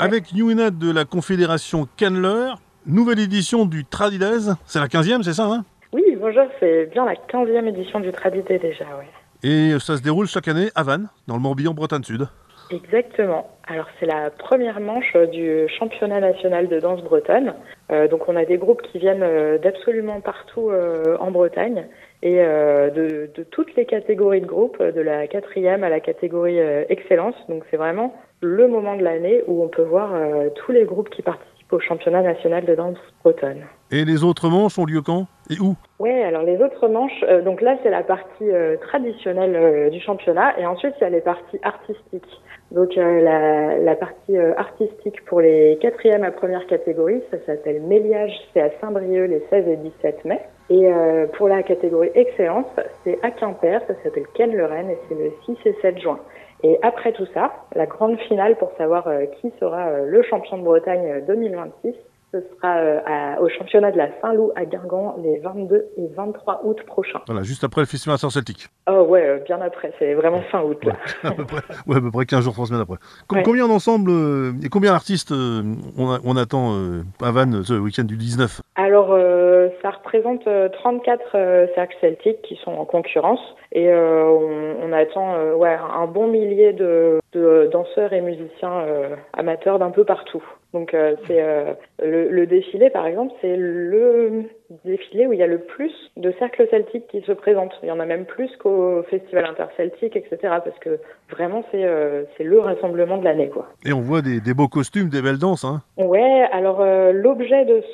Avec Newena de la Confédération Candler, nouvelle édition du Tradidays. C'est la 15e, c'est ça, hein? Oui, bonjour, c'est bien la 15e édition du Tradité déjà, ouais. Et ça se déroule chaque année à Vannes, dans le Morbihan, Bretagne Sud. Exactement. Alors c'est la première manche du championnat national de danse bretonne. Donc on a des groupes qui viennent d'absolument partout en Bretagne et de toutes les catégories de groupes, de la 4e à la catégorie excellence. Donc c'est vraiment le moment de l'année où on peut voir tous les groupes qui participent au championnat national de danse bretonne. Et les autres manches ont lieu quand et où? Ouais, alors les autres manches, donc là c'est la partie traditionnelle du championnat et ensuite il y a les parties artistiques. Donc la partie artistique pour les 4e à première catégorie, ça s'appelle Méliage, c'est à Saint-Brieuc les 16 et 17 mai. Et pour la catégorie excellence, c'est à Quimper, ça s'appelle Ken Lorraine et c'est le 6 et 7 juin. Et après tout ça, la grande finale pour savoir qui sera le champion de Bretagne 2026, ce sera au championnat de la Saint-Loup à Guingamp les 22 et 23 août prochains. Voilà, juste après le Festival Celtique. Oh ouais, bien après, c'est vraiment fin août là. À peu près 15 jours, 3 semaines après. Ouais. Combien d'ensembles et combien d'artistes on attend à Vannes ce week-end du 19? Alors, ça représente 34 cercles celtiques qui sont en concurrence et on attend un bon millier de danseurs et musiciens amateurs d'un peu partout. Donc c'est le défilé par exemple, c'est le défilé où il y a le plus de cercles celtiques qui se présentent. Il y en a même plus qu'au Festival interceltique, etc. Parce que vraiment c'est le rassemblement de l'année, quoi. Et on voit des beaux costumes, des belles danses, hein. Ouais, alors l'objet de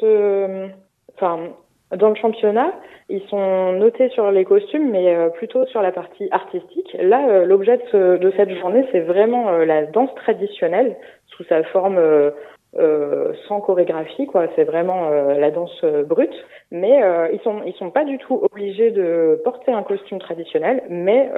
dans le championnat, ils sont notés sur les costumes, mais plutôt sur la partie artistique. Là, l'objet de cette journée, c'est vraiment la danse traditionnelle sous sa forme sans chorégraphie, quoi. C'est vraiment la danse brute. Mais ils sont pas du tout obligés de porter un costume traditionnel, mais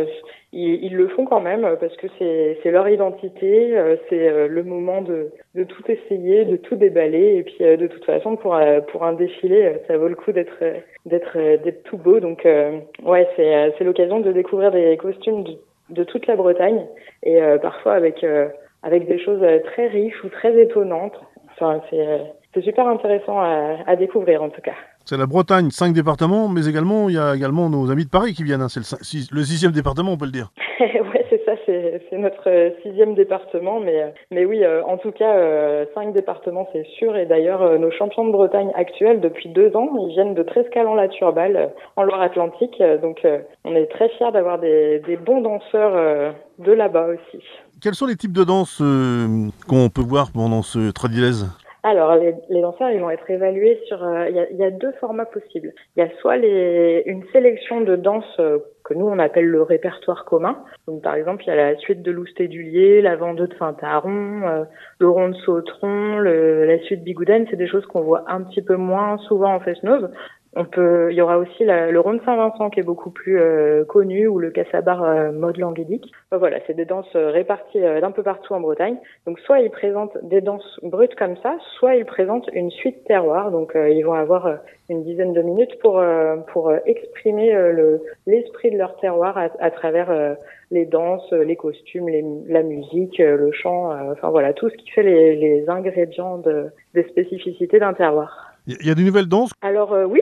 ils le font quand même parce que c'est leur identité, c'est le moment de tout essayer, de tout déballer, et puis de toute façon pour un défilé, ça vaut le coup d'être tout beau. Donc ouais, c'est l'occasion de découvrir des costumes de toute la Bretagne et parfois avec des choses très riches ou très étonnantes. Enfin, c'est super intéressant à découvrir en tout cas. C'est la Bretagne, 5 départements, mais également il y a également nos amis de Paris qui viennent. Hein. C'est le 6e département, on peut le dire. Ouais, c'est ça, c'est notre 6e département, mais oui, en tout cas, 5 départements, c'est sûr. Et d'ailleurs, nos champions de Bretagne actuels, depuis 2 ans, ils viennent de Trescalan-la-Turballe, en Loire-Atlantique. Donc, on est très fiers d'avoir des bons danseurs de là-bas aussi. Quels sont les types de danses qu'on peut voir pendant ce Tradidays? Alors, les danseurs, ils vont être évalués sur... Il y a 2 formats possibles. Il y a soit une sélection de danses que nous, on appelle le répertoire commun. Donc, par exemple, il y a la suite de Loustédulier, la Vendée de Fintaron, le rond de Sautron, la suite Bigouden. C'est des choses qu'on voit un petit peu moins souvent en Fest-Noz. Il y aura aussi le rond de Saint-Vincent qui est beaucoup plus connu, ou le Cassabar mode languédique. Voilà, c'est des danses réparties d'un peu partout en Bretagne. Donc soit ils présentent des danses brutes comme ça, soit ils présentent une suite terroir. Donc ils vont avoir une dizaine de minutes pour exprimer l'esprit de leur terroir à travers les danses, les costumes, la musique, le chant, enfin voilà, tout ce qui fait les ingrédients des spécificités d'un terroir. Il y a des nouvelles danses? Alors oui,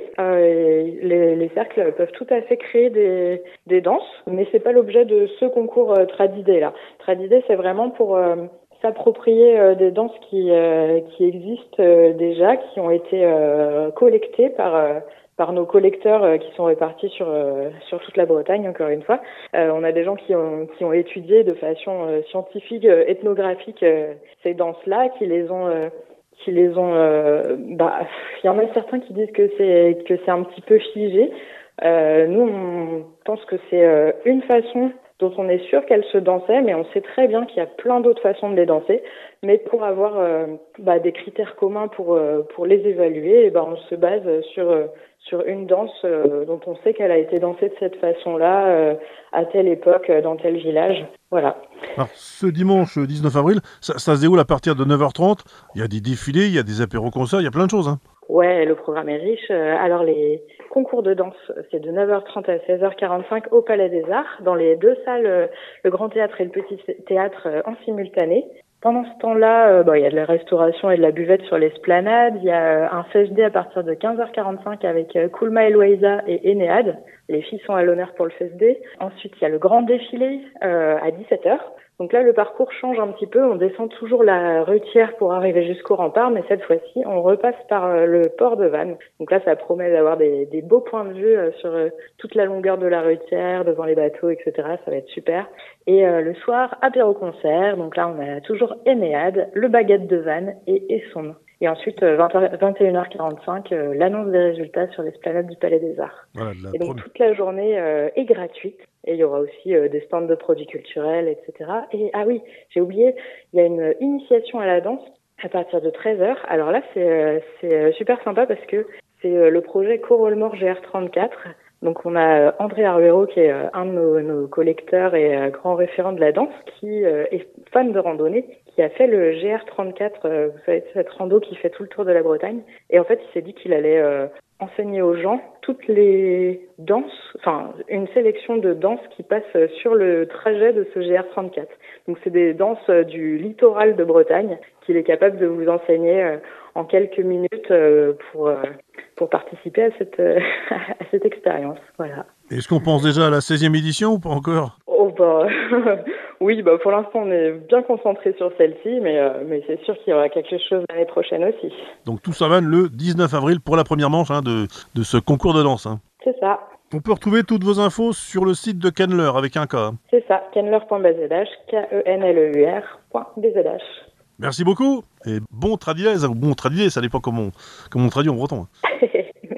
les cercles peuvent tout à fait créer des danses, mais c'est pas l'objet de ce concours Tradidé là. Tradidé, c'est vraiment pour s'approprier des danses qui existent déjà, qui ont été collectées par nos collecteurs qui sont répartis sur toute la Bretagne, encore une fois. On a des gens qui ont étudié de façon scientifique, ethnographique ces danses-là, il y en a certains qui disent que c'est un petit peu figé. Nous, on pense que c'est une façon dont on est sûr qu'elle se dansait, mais on sait très bien qu'il y a plein d'autres façons de les danser. Mais pour avoir des critères communs pour les évaluer, on se base sur une danse dont on sait qu'elle a été dansée de cette façon-là à telle époque, dans tel village. Voilà. Alors, ce dimanche 19 avril, ça se déroule à partir de 9h30. Il y a des défilés, il y a des apéros-concerts, il y a plein de choses. Hein. Ouais, le programme est riche. Alors, les concours de danse, c'est de 9h30 à 16h45 au Palais des Arts, dans les 2 salles, le Grand Théâtre et le Petit Théâtre en simultané. Pendant ce temps-là, il y a de la restauration et de la buvette sur l'esplanade. Il y a un CSD à partir de 15h45 avec Koulma Eloïsa et Enéade. Les filles sont à l'honneur pour le CSD. Ensuite, il y a le grand défilé à 17h. Donc là, le parcours change un petit peu. On descend toujours la Rutière pour arriver jusqu'au rempart, mais cette fois-ci, on repasse par le port de Vannes. Donc là, ça promet d'avoir des beaux points de vue sur toute la longueur de la Rutière, devant les bateaux, etc. Ça va être super. Et le soir, apéro-concert. Donc là, on a toujours Enéade, le Baguette de Vannes et Essonne. Et ensuite, 21h45, l'annonce des résultats sur l'esplanade du Palais des Arts. Voilà, et donc, toute la journée est gratuite. Et il y aura aussi des stands de produits culturels, etc. Et ah oui, j'ai oublié, il y a une initiation à la danse à partir de 13h. Alors là, c'est super sympa parce que c'est le projet Corolmore GR34. Donc on a André Arguero qui est un de nos collecteurs et grand référent de la danse, qui est fan de randonnée, qui a fait le GR34, vous savez, cette rando qui fait tout le tour de la Bretagne. Et en fait, il s'est dit qu'il allait enseigner aux gens toutes les danses, enfin une sélection de danses qui passent sur le trajet de ce GR34. Donc c'est des danses du littoral de Bretagne qu'il est capable de vous enseigner en quelques minutes pour participer à cette expérience. Voilà. Est-ce qu'on pense déjà à la 16e édition ou pas encore ? Oui, pour l'instant on est bien concentré sur celle-ci, mais c'est sûr qu'il y aura quelque chose l'année prochaine aussi. Donc tout ça va le 19 avril pour la première manche de ce concours de danse. C'est ça. On peut retrouver toutes vos infos sur le site de Kenler avec un K. C'est ça, kenler.bzh, kenler.bzh. Merci beaucoup et bon tradilais, ou bon tradilé, ça dépend comment on traduit en breton.